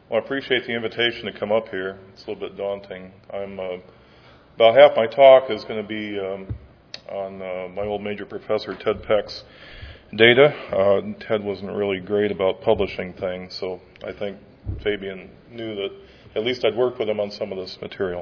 Well, I appreciate the invitation to come up here. It's a little bit daunting. About half my talk is going to be on my old major professor, Ted Peck's data. Ted wasn't really great about publishing things, so I think Fabian knew that at least I'd worked with him on some of this material.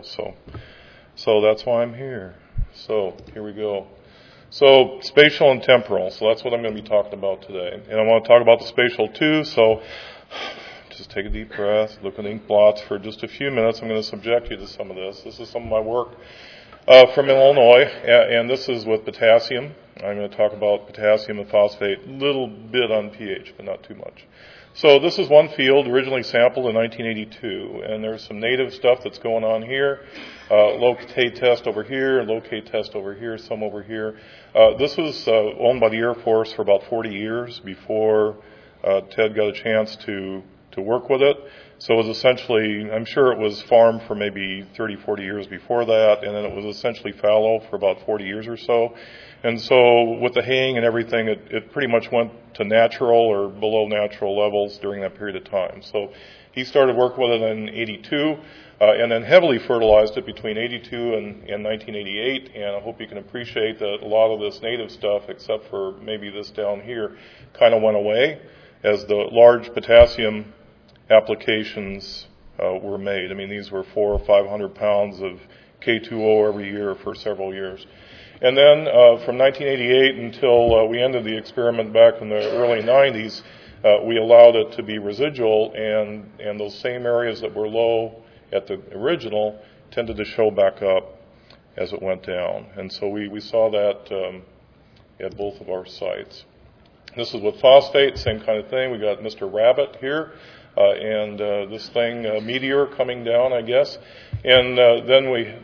So that's why I'm here. So here we go. So spatial and temporal. So that's what I'm going to be talking about today. And I want to talk about the spatial too, so just take a deep breath, look at the ink blots for just a few minutes. I'm going to subject you to some of this. This is some of my work from Illinois, and this is with potassium. I'm going to talk about potassium and phosphate, a little bit on pH, but not too much. So this is one field originally sampled in 1982, and there's some native stuff that's going on here. Low K test over here, low K test over here, some over here. This was owned by the Air Force for about 40 years before Ted got a chance to work with it. So it was essentially, I'm sure it was farmed for maybe 30, 40 years before that, and then it was essentially fallow for about 40 years or so. And so with the haying and everything, it pretty much went to natural or below natural levels during that period of time. So he started work with it in 82, and then heavily fertilized it between 82 and 1988, and I hope you can appreciate that a lot of this native stuff, except for maybe this down here, kind of went away as the large potassium applications were made. I mean, these were 400 or 500 pounds of K2O every year for several years. And then from 1988 until we ended the experiment back in the early 90s, we allowed it to be residual, and those same areas that were low at the original tended to show back up as it went down. And so we saw that at both of our sites. This is with phosphate, same kind of thing. We got Mr. Rabbit here. And this thing, meteor coming down, I guess. And then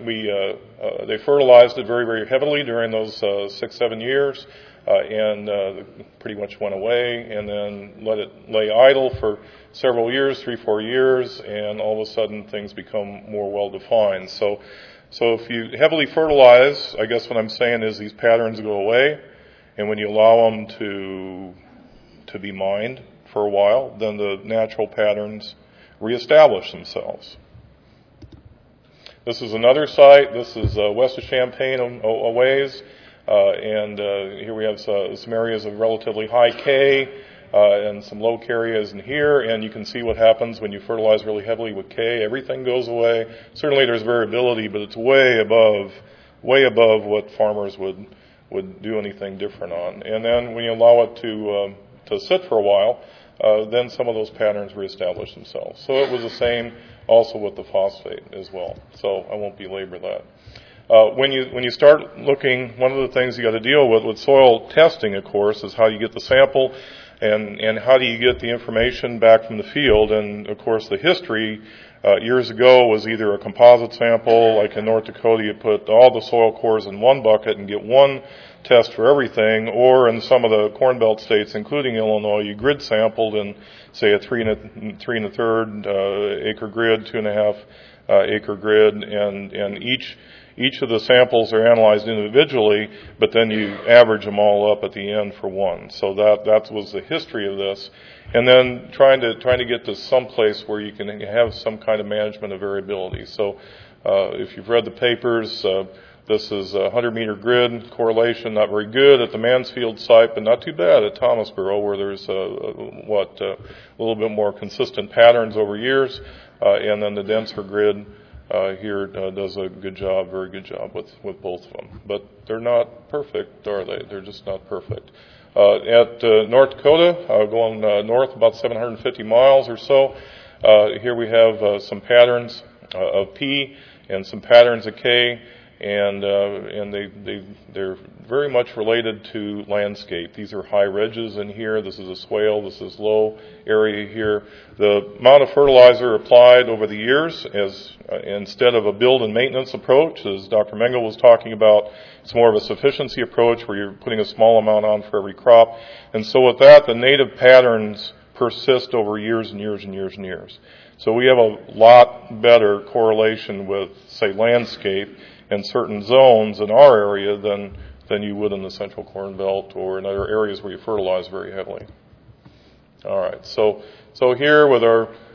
they fertilized it very, very heavily during those 6-7 years, and pretty much went away, and then let it lay idle for several years, 3-4 years, and all of a sudden things become more well-defined. So if you heavily fertilize, I guess what I'm saying is these patterns go away, and when you allow them to be mined for a while, then the natural patterns reestablish themselves. This is another site. This is west of Champaign a ways, and here we have some areas of relatively high K and some low K areas in here, and you can see what happens when you fertilize really heavily with K. Everything goes away. Certainly there's variability, but it's way above what farmers would do anything different on. And then when you allow it to sit for a while, then some of those patterns reestablish themselves. So it was the same also with the phosphate as well. So I won't belabor that. When you start looking, one of the things you got to deal with soil testing, of course, is how you get the sample and how do you get the information back from the field. And of course the history years ago was either a composite sample, like in North Dakota you put all the soil cores in one bucket and get one test for everything, or in some of the Corn Belt states, including Illinois, you grid sampled in, say, a 3 1/3 acre grid, 2.5 acre grid, and each of the samples are analyzed individually, but then you average them all up at the end for one. So that was the history of this, and then trying to get to some place where you can have some kind of management of variability. So if you've read the papers. This is a 100-meter grid correlation, not very good at the Mansfield site, but not too bad at Thomasboro, where there's a little bit more consistent patterns over years, and then the denser grid here does a good job, very good job with both of them. But they're not perfect, are they? They're just not perfect. At North Dakota, going north about 750 miles or so, here we have some patterns of P and some patterns of K. And they're very much related to landscape. These are high ridges in here. This is a swale. This is low area here. The amount of fertilizer applied over the years, as instead of a build and maintenance approach, as Dr. Mengel was talking about, it's more of a sufficiency approach where you're putting a small amount on for every crop. And so with that, the native patterns persist over years and years and years and years. So we have a lot better correlation with, say, landscape in certain zones in our area than you would in the Central Corn Belt or in other areas where you fertilize very heavily. All right, so here with our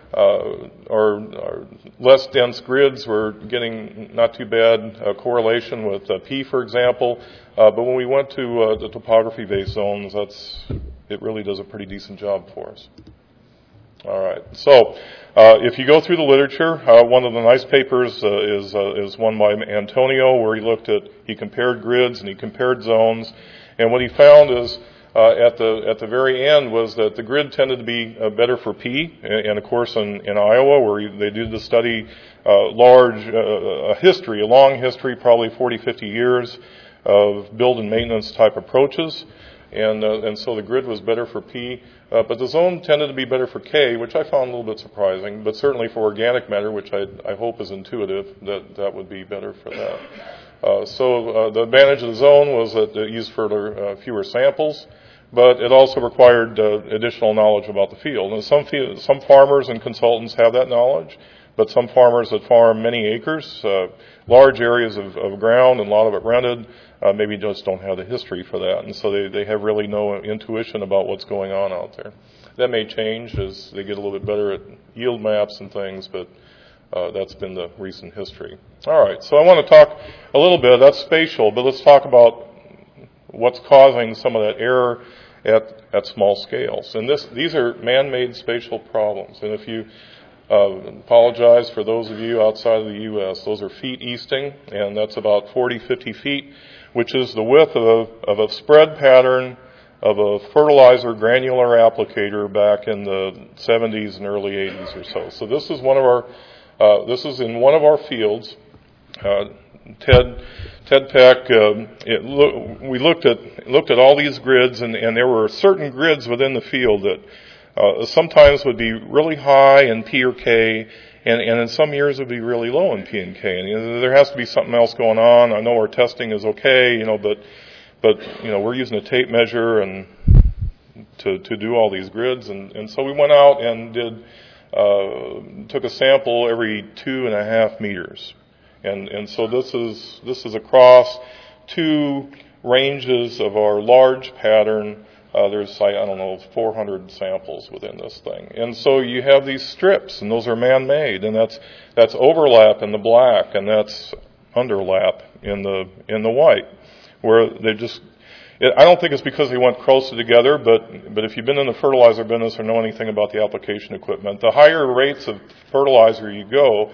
our less dense grids were getting not too bad correlation with P, for example. But when we went to the topography-based zones, it really does a pretty decent job for us. All right. So if you go through the literature, one of the nice papers is one by Antonio, where he compared grids and he compared zones, and what he found is at the very end was that the grid tended to be better for P, and of course in Iowa, where they did the study, a long history, probably 40, 50 years of build and maintenance type approaches. And so the grid was better for P, but the zone tended to be better for K, which I found a little bit surprising, but certainly for organic matter, which I hope is intuitive, that would be better for that. So the advantage of the zone was that it used fewer samples, but it also required additional knowledge about the field. And some farmers and consultants have that knowledge, but some farmers that farm many acres, large areas of ground and a lot of it rented, maybe just don't have the history for that. And so they have really no intuition about what's going on out there. That may change as they get a little bit better at yield maps and things, but that's been the recent history. All right, so I want to talk a little bit, that's spatial, but let's talk about what's causing some of that error at small scales. And these are man-made spatial problems. And if you apologize for those of you outside of the U.S., those are feet easting, and that's about 40, 50 feet, which is the width of a spread pattern of a fertilizer granular applicator back in the 70s and early 80s or so. So this is this is in one of our fields. Ted Peck, we looked at all these grids, and there were certain grids within the field that sometimes would be really high in P or K, and in some years would be really low in P and K. And there has to be something else going on. I know our testing is okay, but we're using a tape measure and to do all these grids, and so we went out and took a sample every 2.5 meters. And so this is across two ranges of our large pattern. There's 400 samples within this thing. And so you have these strips, and those are man-made, and that's overlap in the black, and that's underlap in the white, where they just. I don't think it's because they went closer together, but if you've been in the fertilizer business or know anything about the application equipment, the higher rates of fertilizer you go,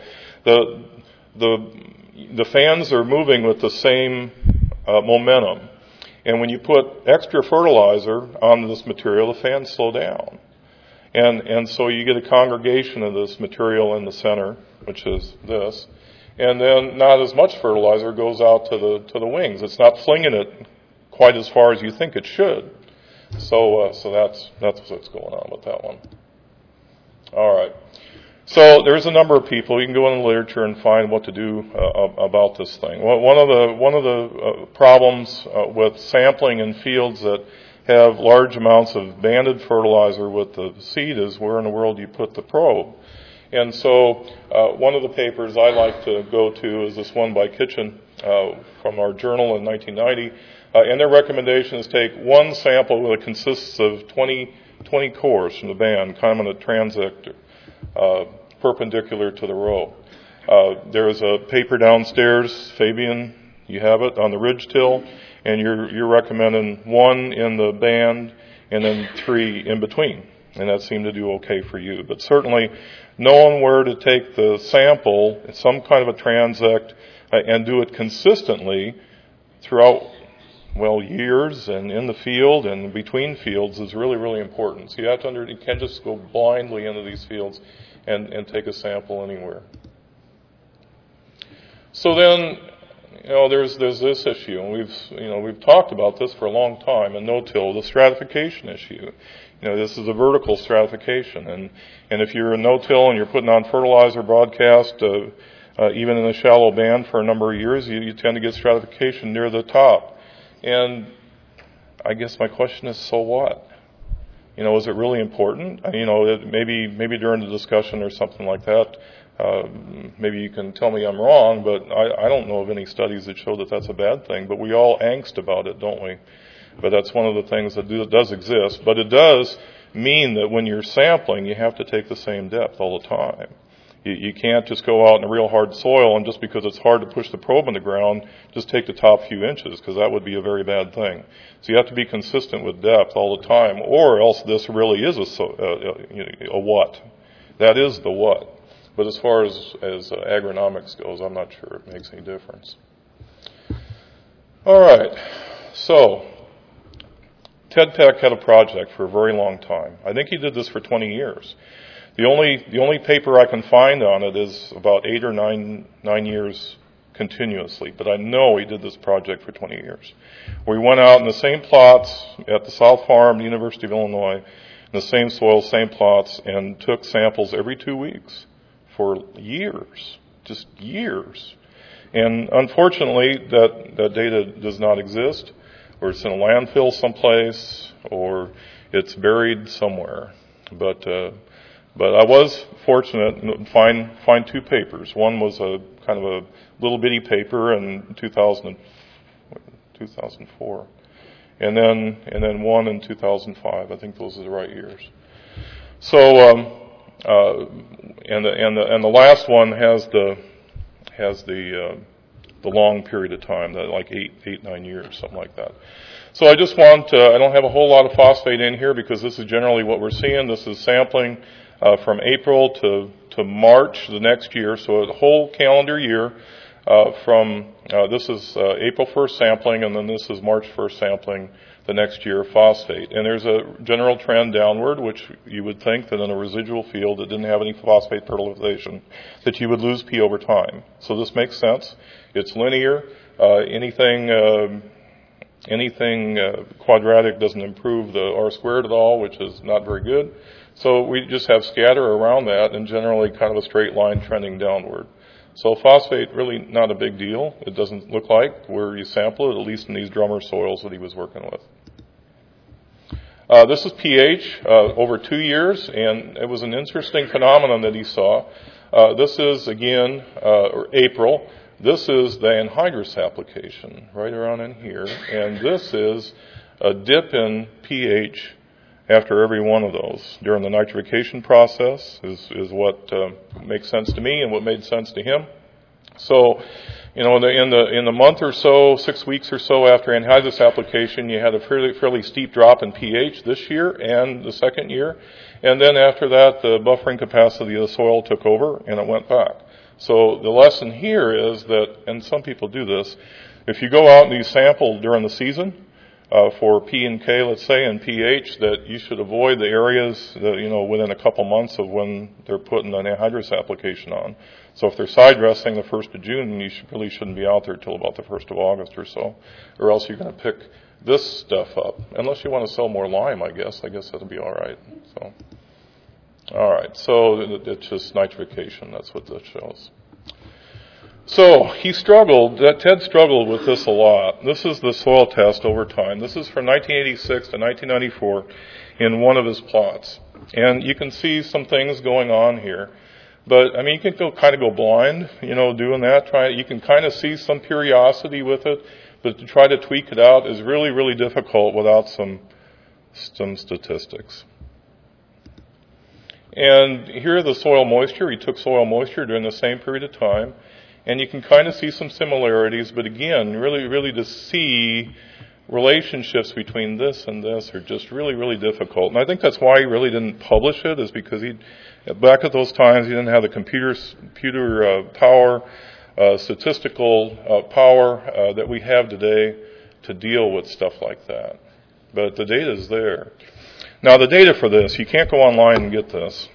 the fans are moving with the same momentum. And when you put extra fertilizer on this material, the fans slow down. And so you get a congregation of this material in the center, which is this. And then not as much fertilizer goes out to the wings. It's not flinging it quite as far as you think it should. So that's what's going on with that one. All right. So there's a number of people. You can go in the literature and find what to do about this thing. One of the problems with sampling in fields that have large amounts of banded fertilizer with the seed is where in the world you put the probe. And so one of the papers I like to go to is this one by Kitchen from our journal in 1990. And their recommendation is take one sample that consists of 20 cores from the band, common transector, perpendicular to the row. There is a paper downstairs, Fabian, you have it, on the ridge till, and you're recommending 1 in the band and then 3 in between. And that seemed to do okay for you. But certainly knowing where to take the sample, some kind of a transect, and do it consistently throughout years and in the field and between fields is really, really important. So you can't just go blindly into these fields and take a sample anywhere. So then, there's this issue, and we've talked about this for a long time in no-till, the stratification issue. This is a vertical stratification, and if you're in no-till and you're putting on fertilizer broadcast, even in a shallow band for a number of years, you tend to get stratification near the top. And I guess my question is, so what? Is it really important? Maybe during the discussion or something like that, maybe you can tell me I'm wrong, but I don't know of any studies that show that that's a bad thing. But we all angst about it, don't we? But that's one of the things that does exist. But it does mean that when you're sampling, you have to take the same depth all the time. You can't just go out in a real hard soil and just because it's hard to push the probe in the ground, just take the top few inches, because that would be a very bad thing. So you have to be consistent with depth all the time, or else this really is a what. That is the what. But as far as agronomics goes, I'm not sure it makes any difference. All right. So Ted Peck had a project for a very long time. I think he did this for 20 years. The only paper I can find on it is about 8 or 9 years continuously, but I know he did this project for 20 years. We went out in the same plots at the South Farm, the University of Illinois, in the same soil, same plots, and took samples every 2 weeks for years, just years. And unfortunately, that data does not exist, or it's in a landfill someplace, or it's buried somewhere. But I was fortunate to find 2 papers. One was a kind of a little bitty paper in 2004, and then one in 2005. I think those are the right years. So and the last one has the long period of time, that like 9 years, something like that. So I just I don't have a whole lot of phosphate in here because this is generally what we're seeing. This is sampling from April to March the next year, so a whole calendar year this is April 1st sampling, and then this is March 1st sampling the next year of phosphate. And there's a general trend downward, which you would think that in a residual field that didn't have any phosphate fertilization, that you would lose P over time. So this makes sense. It's linear. Anything quadratic doesn't improve the R squared at all, which is not very good. So we just have scatter around that and generally kind of a straight line trending downward. So phosphate, really not a big deal. It doesn't look like where you sample it, at least in these drummer soils that he was working with. This is pH over 2 years, and it was an interesting phenomenon that he saw. This is, again, April. This is the anhydrous application, right around in here. And this is a dip in pH after every one of those during the nitrification process is what makes sense to me and what made sense to him. So, in the month or so, 6 weeks or so after anhydrous application, you had a fairly steep drop in pH this year and the second year, and then after that, the buffering capacity of the soil took over and it went back. So the lesson here is that, and some people do this, if you go out and you sample during the season, for P and K, let's say, and pH, that you should avoid the areas that, within a couple months of when they're putting an anhydrous application on. So if they're side dressing the 1st of June, you really shouldn't be out there till about the 1st of August or so, or else you're going to pick this stuff up. Unless you want to sell more lime, I guess that'll be all right. So, all right. So it's just nitrification. That's what this shows. So Ted struggled with this a lot. This is the soil test over time. This is from 1986 to 1994 in one of his plots. And you can see some things going on here. But, you can kind of go blind, doing that. You can kind of see some curiosity with it, but to try to tweak it out is really, really difficult without some statistics. And here the soil moisture. He took soil moisture during the same period of time. And you can kind of see some similarities, but again, really to see relationships between this and this are just really, really difficult. And I think that's why he really didn't publish it, is because back at those times, he didn't have the computer power, statistical power that we have today to deal with stuff like that. But the data is there. Now, the data for this, you can't go online and get this.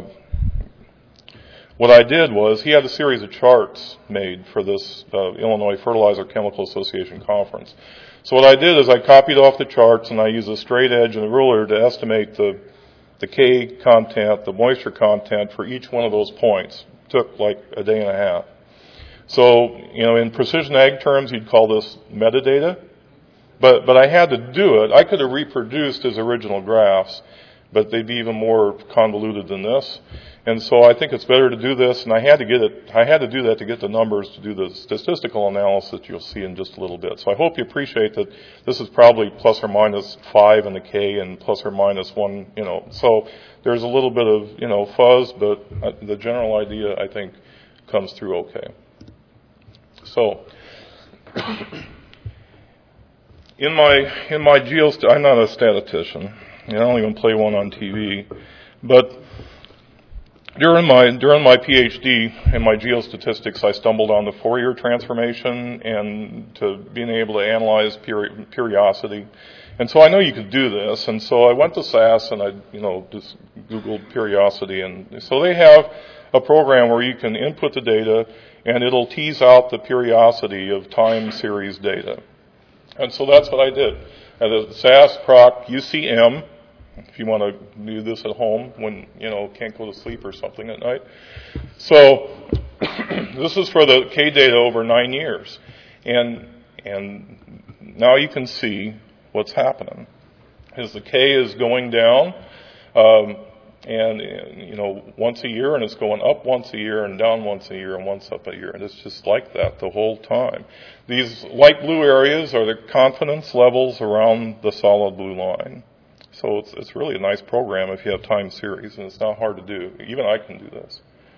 What I did was, he had a series of charts made for this Illinois Fertilizer Chemical Association conference. So what I did is I copied off the charts and I used a straight edge and a ruler to estimate the K content, the moisture content for each one of those points. It took like a day and a half. So, in precision ag terms, you'd call this metadata. But I had to do it. I could have reproduced his original graphs, but they'd be even more convoluted than this. And so I think it's better to do this, and I had to do that to get the numbers to do the statistical analysis you'll see in just a little bit. So I hope you appreciate that this is probably plus or minus 5 in the K and plus or minus 1, So there's a little bit of, fuzz, but the general idea, I think, comes through okay. So in my I'm not a statistician. I don't even play one on TV, but during my PhD in my geostatistics, I stumbled on the Fourier transformation and to being able to analyze periodicity. And so I know you could do this. And so I went to SAS and I, just Googled periodicity. And so they have a program where you can input the data and it'll tease out the periodicity of time series data. And so that's what I did. At the SAS Proc UCM, if you want to do this at home when, can't go to sleep or something at night. So this is for the K data over 9 years. And now you can see what's happening. As the K is going down, once a year, and it's going up once a year and down once a year and once up a year. And it's just like that the whole time. These light blue areas are the confidence levels around the solid blue line. So it's really a nice program if you have time series, and it's not hard to do. Even I can do this.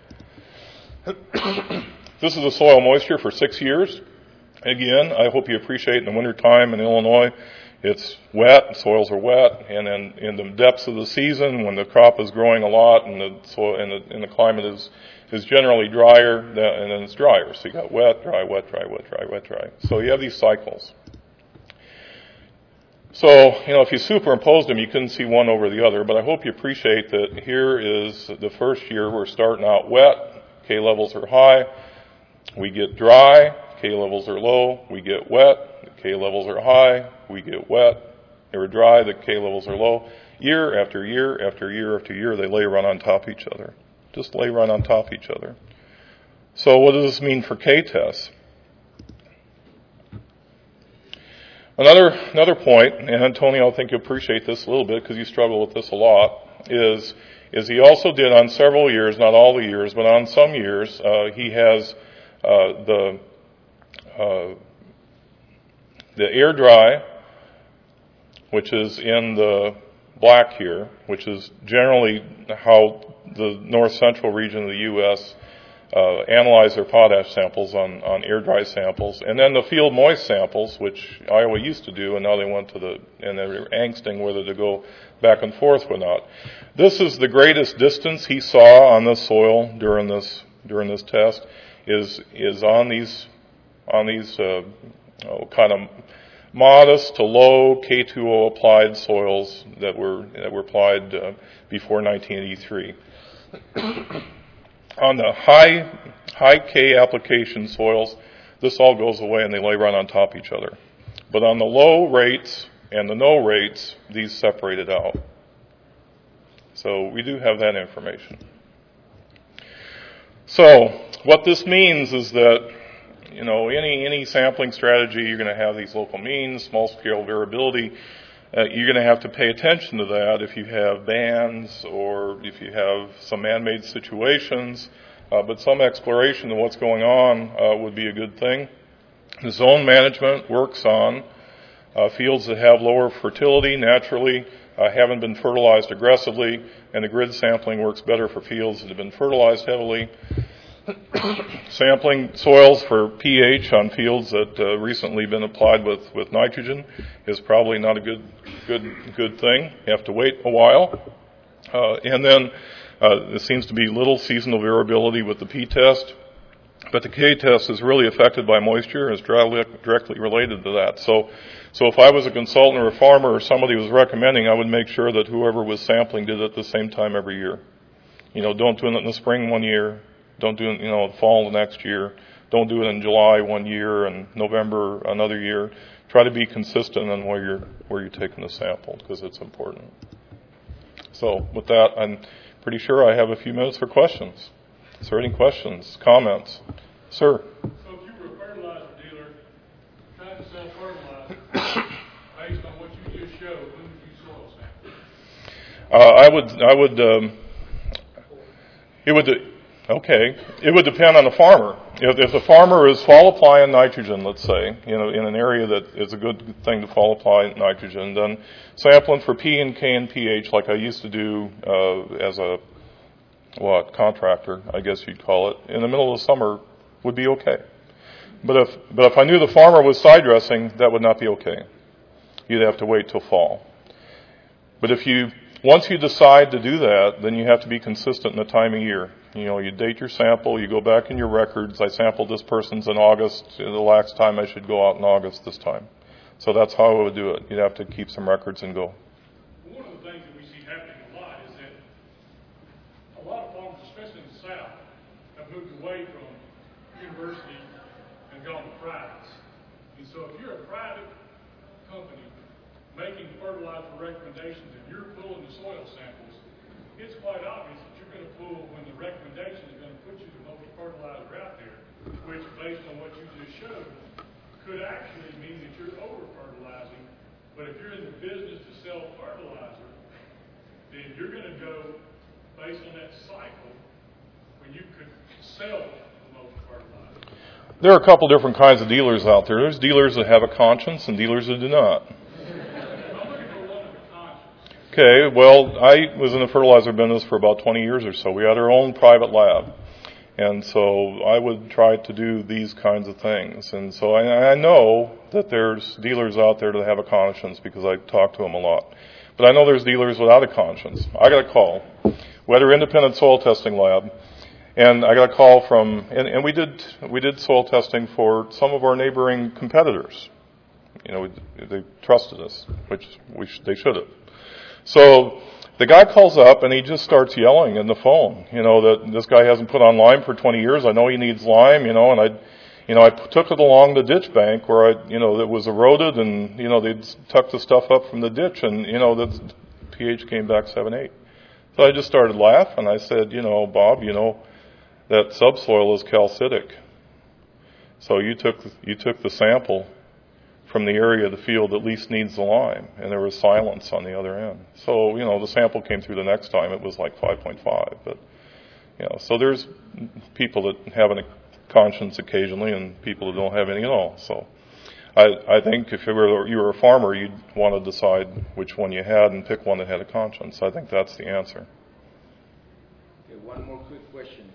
This is the soil moisture for 6 years. Again, I hope you appreciate in the wintertime in Illinois, it's wet, soils are wet, and then in the depths of the season, when the crop is growing a lot and the soil and the climate is generally drier, and then it's drier. So you got wet, dry, wet, dry, wet, dry, wet, dry. So you have these cycles. So, if you superimposed them, you couldn't see one over the other, but I hope you appreciate that here is the first year we're starting out wet, K levels are high, we get dry, K levels are low, we get wet, the K levels are high, we get wet, they were dry, the K levels are low. Year after year after year after year, they lay right on top of each other. Just lay right on top of each other. So what does this mean for K-tests? Another point, and Antonio, I think you'll appreciate this a little bit because you struggle with this a lot, is he also did on several years, not all the years, but on some years, he has the air dry, which is in the black here, which is generally how the north central region of the U.S. Analyze their potash samples on air dry samples, and then the field moist samples, which Iowa used to do, and now they went and they were angsting whether to go back and forth or not. This is the greatest distance he saw on this soil during this test is on these kind of modest to low K2O applied soils that were applied before 1983. On the high K application soils, this all goes away and they lay right on top of each other. But on the low rates and the no rates, these separated out. So we do have that information. So what this means is that, any sampling strategy, you're going to have these local means, small scale variability. You're going to have to pay attention to that if you have bands or if you have some man-made situations. But some exploration of what's going on would be a good thing. The zone management works on fields that have lower fertility naturally, haven't been fertilized aggressively, and the grid sampling works better for fields that have been fertilized heavily. Sampling soils for pH on fields that recently been applied with nitrogen is probably not a good thing. You have to wait a while. And then there seems to be little seasonal variability with the P-test, but the K-test is really affected by moisture and is directly related to that. So if I was a consultant or a farmer or somebody was recommending, I would make sure that whoever was sampling did it at the same time every year. Don't do it in the spring one year. Don't do it, fall the next year. Don't do it in July one year and November another year. Try to be consistent on where you're taking the sample because it's important. So with that, I'm pretty sure I have a few minutes for questions. Is there any questions, comments? Sir? So if you were a fertilizer dealer trying to sell fertilizer based on what you just showed, when would you soil It would depend on the farmer. If the farmer is fall applying nitrogen, let's say, in an area that is a good thing to fall apply nitrogen, then sampling for P and K and pH, like I used to do as a contractor, I guess you'd call it, in the middle of the summer would be okay. But if I knew the farmer was side dressing, that would not be okay. You'd have to wait till fall. But once you decide to do that, then you have to be consistent in the time of year. You date your sample, you go back in your records. I sampled this person's in August. The last time I should go out in August this time. So that's how I would do it. You'd have to keep some records and go. One of the things that we see happening a lot is that a lot of farmers, especially in the South, have moved away from university and gone to privates. And so if you're a private company making fertilizer recommendations and you're pulling the soil samples, it's quite obvious that you're going to pull when the recommendation is going to put you the most fertilizer out there, which, based on what you just showed, could actually mean that you're over-fertilizing. But if you're in the business to sell fertilizer, then you're going to go based on that cycle when you could sell the most fertilizer. There are a couple different kinds of dealers out there. There's dealers that have a conscience and dealers that do not. Okay, well, I was in the fertilizer business for about 20 years or so. We had our own private lab. And so I would try to do these kinds of things. And so I know that there's dealers out there that have a conscience because I talk to them a lot. But I know there's dealers without a conscience. I got a call. We had our independent soil testing lab. And I got a call from, and we did soil testing for some of our neighboring competitors. They trusted us, which they should have. So the guy calls up and he just starts yelling in the phone, that this guy hasn't put on lime for 20 years. I know he needs lime, and I took it along the ditch bank where it was eroded and, they'd tuck the stuff up from the ditch and, the pH came back 7.8. So I just started laughing. I said, Bob, that subsoil is calcitic. So you took the sample from the area of the field that least needs the lime, and there was silence on the other end. So, the sample came through the next time, it was like 5.5. But, so there's people that have a conscience occasionally and people that don't have any at all. So I think if you were a farmer, you'd want to decide which one you had and pick one that had a conscience. I think that's the answer. Okay, one more quick question.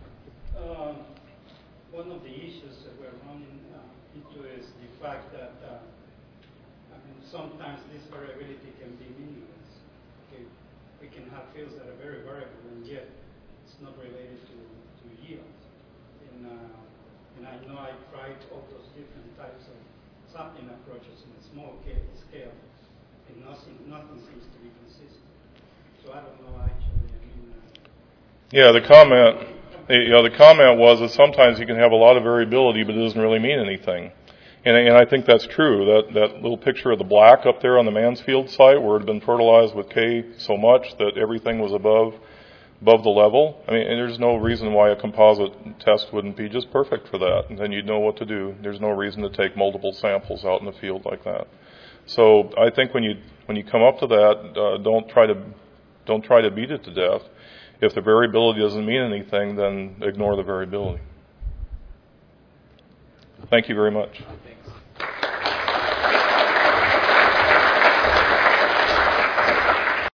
One of the issues that we're running into is the fact that sometimes this variability can be meaningless. Okay, we can have fields that are very variable, and yet it's not related to yield. And I know I tried all those different types of sampling approaches in a small scale, and nothing seems to be consistent. So I don't know actually. The comment was that sometimes you can have a lot of variability, but it doesn't really mean anything. And I think that's true. That little picture of the black up there on the Mansfield site where it had been fertilized with K so much that everything was above the level. And there's no reason why a composite test wouldn't be just perfect for that. And then you'd know what to do. There's no reason to take multiple samples out in the field like that. So I think when you come up to that, don't try to beat it to death. If the variability doesn't mean anything, then ignore the variability. Thank you very much. Thanks.